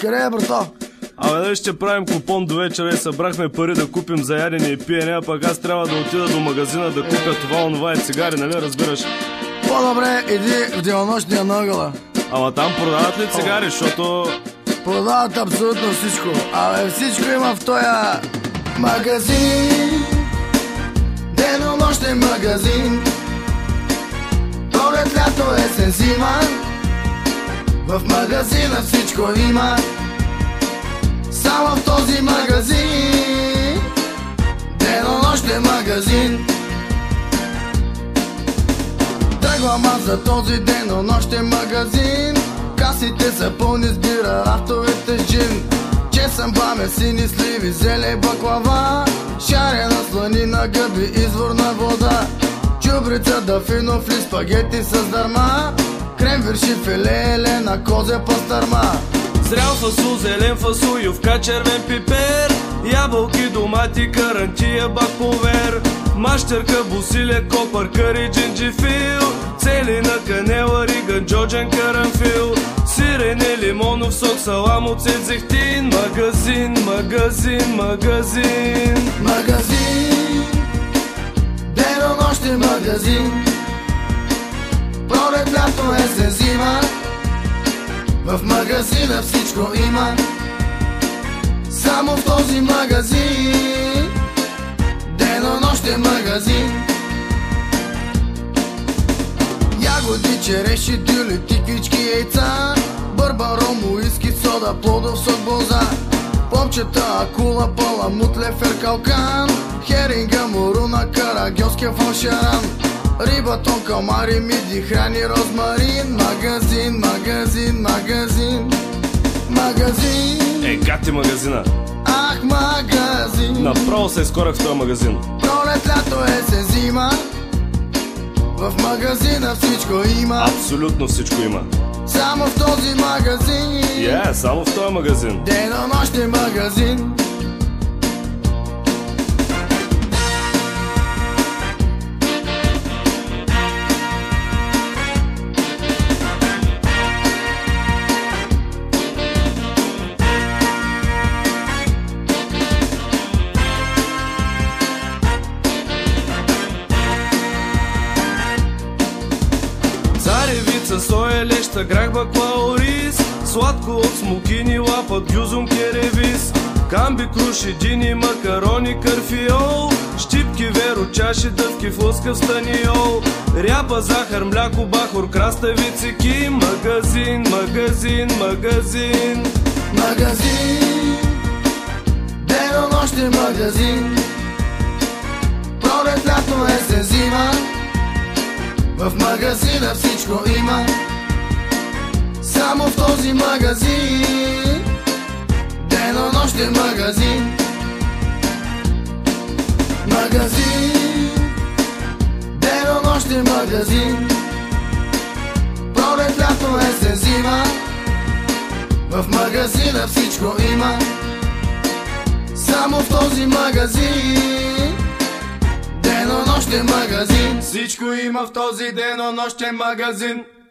Къде е, брато? Дали ще правим купон до вечера и събрахме пари да купим за ядене и пиене, а пък аз трябва да отида до магазина да купя това, онова и цигари, нали разбираш? По-добре иди в денонощния наъгъла. Ама там продават ли цигари, защото... Продават абсолютно всичко. Абе всичко има в този магазин. Денонощен магазин. Пролет, лято, есен, зима. В магазина всичко има. Само в този магазин. Денонощен магазин. Тръгвам аз за този денонощен магазин. Касите са пълни с бира, рафтовете с джин. Чесън, баме, сини сливи, зеле, баклава. Шарена сланина, гъби, изворна вода. Чубрица, дафино, фли, спагети с дърма. Крем, вирши, филе, елена, козе, пастърма. Зрял фасул, зелен фасул, ювка, червен пипер. Ябълки, домати, карантия, бак повер. Мащерка, бусиле, копър, къри, джинджифил. Целина, канела, риган, джоджен, карамфил. Сирене, лимонов сок, салам, оцет, зехтин. Магазин, магазин, магазин. Магазин, денонощен магазин. Пролет, лято, есен, зима. В магазина всичко има. Само в този магазин. Денонощен магазин. Ягоди, череши, дюли, тиквички, яйца. Бърбан, ром, уиски, сода, плодов сок, боза. Попчета, акула, паламут, лефер, калкан. Херинга, моруна, карагьоския, фалшаран. Риба, тон, калмари, миди, храни, розмарин. Магазин, магазин, магазин. Магазин. Гати магазина. Ах, магазин. Направо се изкорах в този магазин. Пролет, лято, есен, зима. В магазина всичко има. Абсолютно всичко има. Само в този магазин. Само в този магазин. Денонощен магазин. Царевица, соя, леща, грах, бакла, ориз. Сладко от смокини, лапът, гюзум, керевис. Камби, круши, дини, макарони, карфиол. Щипки, веро, чаши, дъвки, в лъскав станиол. Ряпа, захар, мляко, бахор, краставици, ки. Магазин, магазин, магазин. Магазин, денонощен магазин. Пролет, лято, есен, зима. В магазина всичко има. Само в този магазин. Денонощен магазин. Магазин, денонощен магазин. Пролет, лято, есен, зима. В магазина всичко има. Само в този магазин. Денонощен магазин. Всичко има в този денонощен магазин.